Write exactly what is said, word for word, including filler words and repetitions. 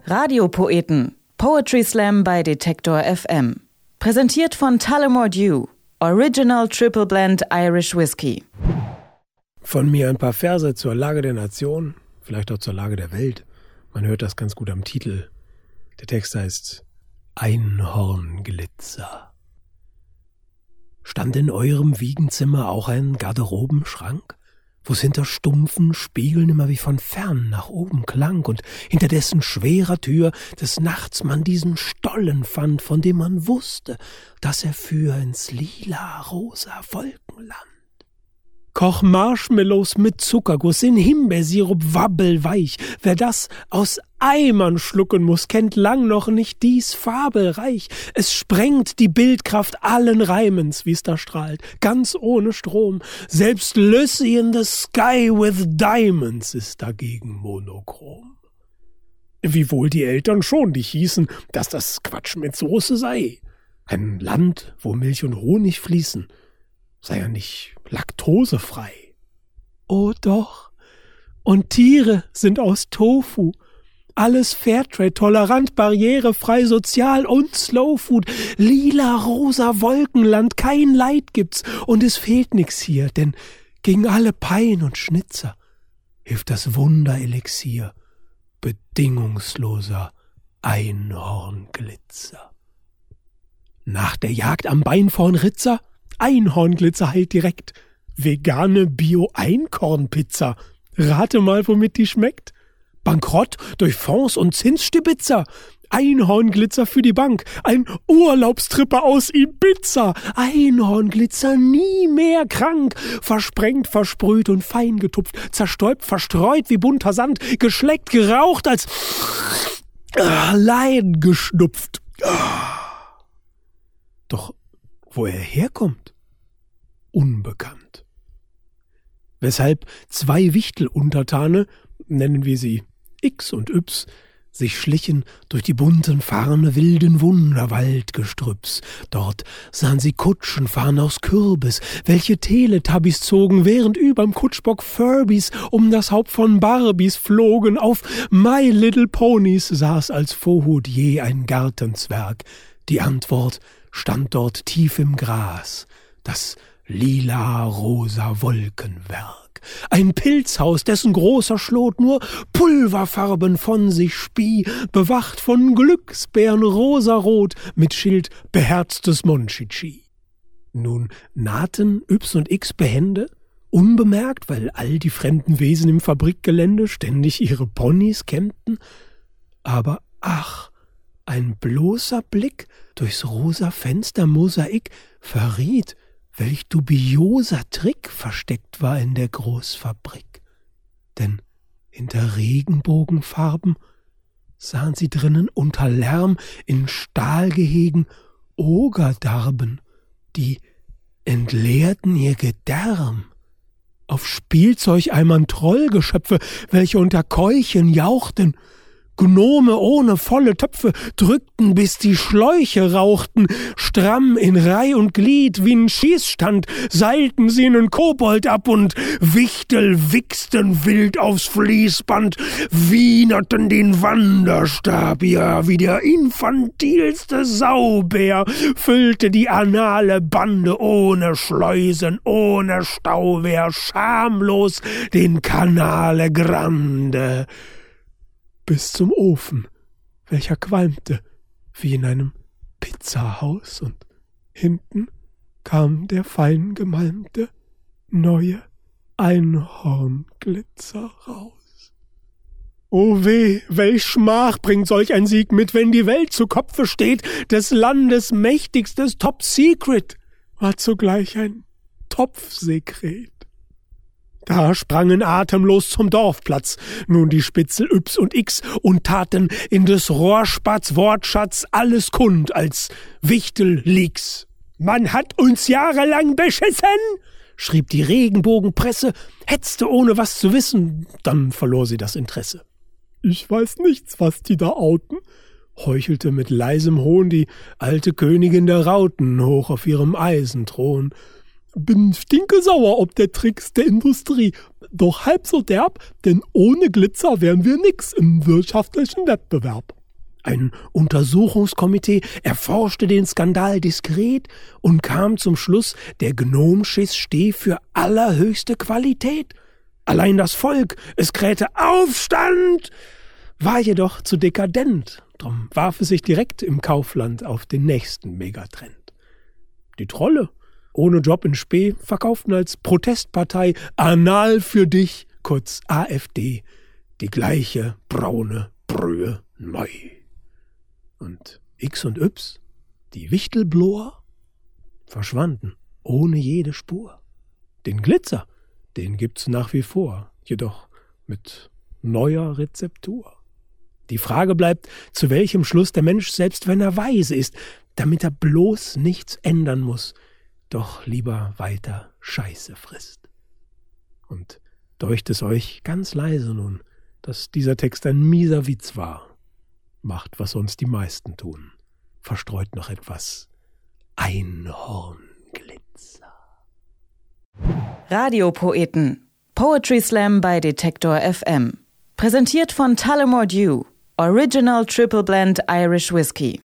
Radiopoeten. Poetry Slam bei Detektor F M. Präsentiert von Tullamore Dew. Original Triple Blend Irish Whiskey. Von mir ein paar Verse zur Lage der Nation, vielleicht auch zur Lage der Welt. Man hört das ganz gut am Titel. Der Text heißt Einhornglitzer. Stand in eurem Wiegenzimmer auch ein Garderobenschrank, wo's hinter stumpfen Spiegeln immer wie von fern nach oben klang und hinter dessen schwerer Tür des Nachts man diesen Stollen fand, von dem man wusste, dass er führ ins lila-rosa Wolkenland. Koch Marshmallows mit Zuckerguss in Himbeersirup wabbelweich. Wer das aus Eimern schlucken muss, kennt lang noch nicht dies Fabelreich. Es sprengt die Bildkraft allen Reimens, wie's da strahlt, ganz ohne Strom. Selbst Lucy in the Sky with Diamonds ist dagegen monochrom. Wiewohl die Eltern schon dich hießen, dass das Quatsch mit Soße sei. Ein Land, wo Milch und Honig fließen, sei ja nicht laktosefrei. Oh doch, und Tiere sind aus Tofu. Alles Fairtrade, tolerant, barrierefrei, sozial und Slowfood. Lila-rosa Wolkenland, kein Leid gibt's und es fehlt nix hier, denn gegen alle Pein und Schnitzer hilft das Wunderelixier, bedingungsloser Einhornglitzer. Nach der Jagd am Bein vorn Ritzer, Einhornglitzer heilt direkt. Vegane Bio-Einkornpizza. Rate mal, womit die schmeckt. Bankrott durch Fonds und Zinsstibitzer. Einhornglitzer für die Bank. Ein Urlaubstripper aus Ibiza. Einhornglitzer nie mehr krank. Versprengt, versprüht und fein getupft. Zerstäubt, verstreut wie bunter Sand. Geschleckt, geraucht als Leiden geschnupft. Doch wo er herkommt, unbekannt. Weshalb zwei Wichteluntertane, nennen wir sie X und Y, sich schlichen durch die bunten Farne wilden Wunderwaldgestrüpps. Dort sahen sie Kutschen fahren aus Kürbis, welche Teletubbies zogen, während überm Kutschbock Furbies um das Haupt von Barbies flogen. Auf My Little Ponies saß als Vorhut je ein Gartenzwerg. Die Antwort stand dort tief im Gras, das lila-rosa Wolkenwerk. Ein Pilzhaus, dessen großer Schlot nur Pulverfarben von sich spie, bewacht von Glücksbären rosarot mit Schild beherztes Monchichi. Nun nahten Y und X behende, unbemerkt, weil all die fremden Wesen im Fabrikgelände ständig ihre Ponys kämmten. Aber ach, ein bloßer Blick durchs rosa Fenstermosaik verriet, welch dubioser Trick versteckt war in der Großfabrik. Denn hinter Regenbogenfarben sahen sie drinnen unter Lärm in Stahlgehegen Ogerdarben, die entleerten ihr Gedärm. Auf Spielzeugeimern Trollgeschöpfe, welche unter Keuchen jauchten, Gnome ohne volle Töpfe drückten, bis die Schläuche rauchten. Stramm in Reih und Glied wie n Schießstand seilten sie nen Kobold ab und Wichtel wichsten wild aufs Fließband, wienerten den Wanderstab, ja, wie der infantilste Saubär, füllte die anale Bande ohne Schleusen, ohne Stauwehr, schamlos den Canale Grande. Bis zum Ofen, welcher qualmte wie in einem Pizzahaus, und hinten kam der fein gemalmte neue Einhornglitzer raus. O weh, welch Schmach bringt solch ein Sieg mit, wenn die Welt zu Kopfe steht, des Landes mächtigstes Top-Secret war zugleich ein Topfsekret. Da sprangen atemlos zum Dorfplatz nun die Spitzel Y und X und taten in des Rohrspatz Wortschatz alles kund als Wichtel-Leaks. »Man hat uns jahrelang beschissen«, schrieb die Regenbogenpresse, hetzte ohne was zu wissen, dann verlor sie das Interesse. »Ich weiß nichts, was die da outen«, heuchelte mit leisem Hohn die alte Königin der Rauten hoch auf ihrem Eisenthron. »Bin stinkesauer ob der Tricks der Industrie, doch halb so derb, denn ohne Glitzer wären wir nix im wirtschaftlichen Wettbewerb.« Ein Untersuchungskomitee erforschte den Skandal diskret und kam zum Schluss, der Gnomschiss stehe für allerhöchste Qualität. Allein das Volk, es krähte Aufstand, war jedoch zu dekadent. Drum warf es sich direkt im Kaufland auf den nächsten Megatrend. Die Trolle, ohne Job in Spee, verkauften als Protestpartei Anal für dich, kurz A F D, die gleiche braune Brühe neu. Und X und Y, die Wichtelbloer, verschwanden ohne jede Spur. Den Glitzer, den gibt's nach wie vor, jedoch mit neuer Rezeptur. Die Frage bleibt, zu welchem Schluss der Mensch, selbst wenn er weise ist, damit er bloß nichts ändern muss, doch lieber weiter Scheiße frisst. Und deucht es euch ganz leise nun, dass dieser Text ein mieser Witz war. Macht, was sonst die meisten tun. Verstreut noch etwas Einhornglitzer. Radiopoeten. Poetry Slam bei Detektor F M. Präsentiert von Tullamore Dew. Original Triple Blend Irish Whiskey.